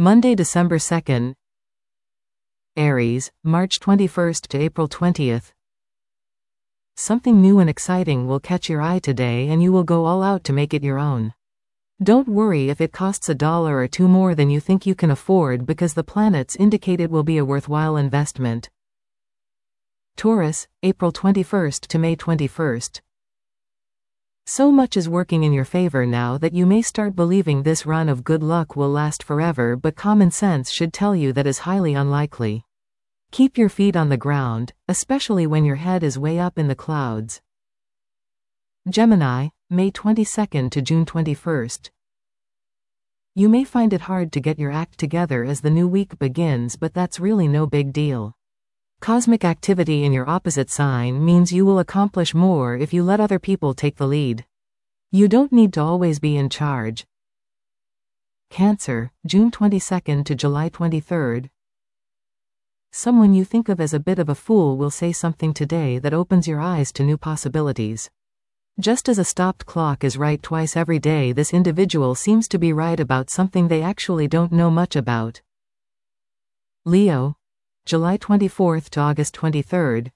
Monday, December 2nd. Aries, March 21st to April 20th. Something new and exciting will catch your eye today and you will go all out to make it your own. Don't worry if it costs $1 or $2 more than you think you can afford, because the planets indicate it will be a worthwhile investment. Taurus, April 21st to May 21st. So much is working in your favor now that you may start believing this run of good luck will last forever, but common sense should tell you that is highly unlikely. Keep your feet on the ground, especially when your head is way up in the clouds. Gemini, May 22nd to June 21st. You may find it hard to get your act together as the new week begins, but that's really no big deal. Cosmic activity in your opposite sign means you will accomplish more if you let other people take the lead. You don't need to always be in charge. Cancer, June 22nd to July 23rd. Someone you think of as a bit of a fool will say something today that opens your eyes to new possibilities. Just as a stopped clock is right twice every day, this individual seems to be right about something they actually don't know much about. Leo, July 24th to August 23rd.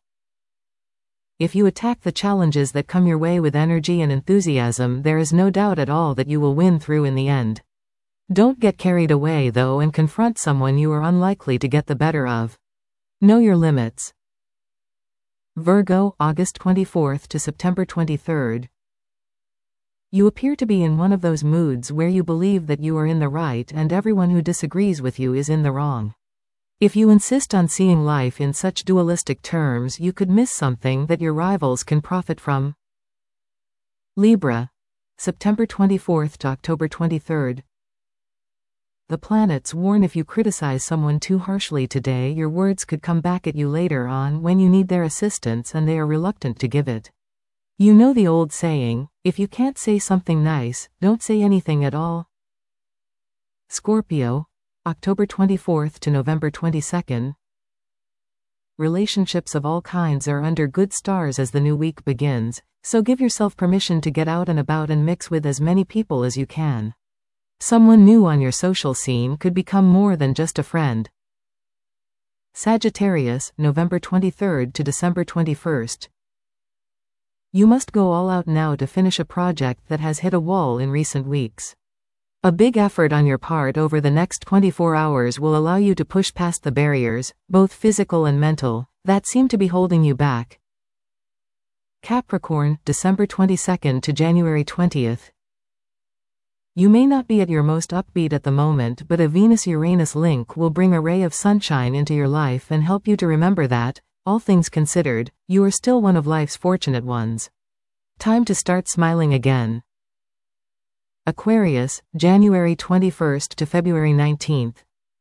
If you attack the challenges that come your way with energy and enthusiasm, there is no doubt at all that you will win through in the end. Don't get carried away though and confront someone you are unlikely to get the better of. Know your limits. Virgo, August 24th to September 23rd. You appear to be in one of those moods where you believe that you are in the right and everyone who disagrees with you is in the wrong. If you insist on seeing life in such dualistic terms, you could miss something that your rivals can profit from. Libra, September 24th to October 23rd. The planets warn if you criticize someone too harshly today, your words could come back at you later on when you need their assistance and they are reluctant to give it. You know the old saying, if you can't say something nice, don't say anything at all. Scorpio, October 24th to November 22nd. Relationships of all kinds are under good stars as the new week begins, so give yourself permission to get out and about and mix with as many people as you can. Someone new on your social scene could become more than just a friend. Sagittarius, November 23rd to December 21st. You must go all out now to finish a project that has hit a wall in recent weeks. A big effort on your part over the next 24 hours will allow you to push past the barriers, both physical and mental, that seem to be holding you back. Capricorn, December 22nd to January 20th. You may not be at your most upbeat at the moment, but a Venus-Uranus link will bring a ray of sunshine into your life and help you to remember that, all things considered, you are still one of life's fortunate ones. Time to start smiling again. Aquarius, January 21st to February 19th.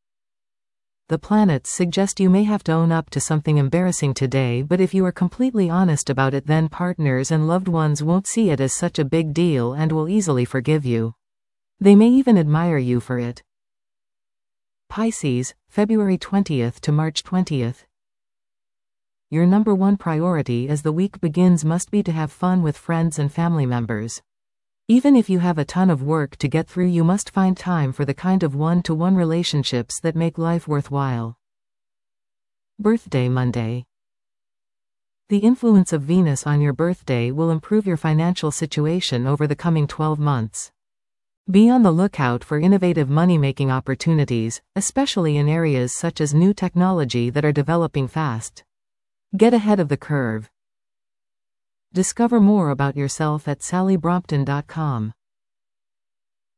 The planets suggest you may have to own up to something embarrassing today, but if you are completely honest about it, then partners and loved ones won't see it as such a big deal and will easily forgive you. They may even admire you for it. Pisces, February 20th to March 20th. Your number one priority as the week begins must be to have fun with friends and family members. Even if you have a ton of work to get through, you must find time for the kind of one-to-one relationships that make life worthwhile. Birthday Monday. The influence of Venus on your birthday will improve your financial situation over the coming 12 months. Be on the lookout for innovative money-making opportunities, especially in areas such as new technology that are developing fast. Get ahead of the curve. Discover more about yourself at sallybrompton.com.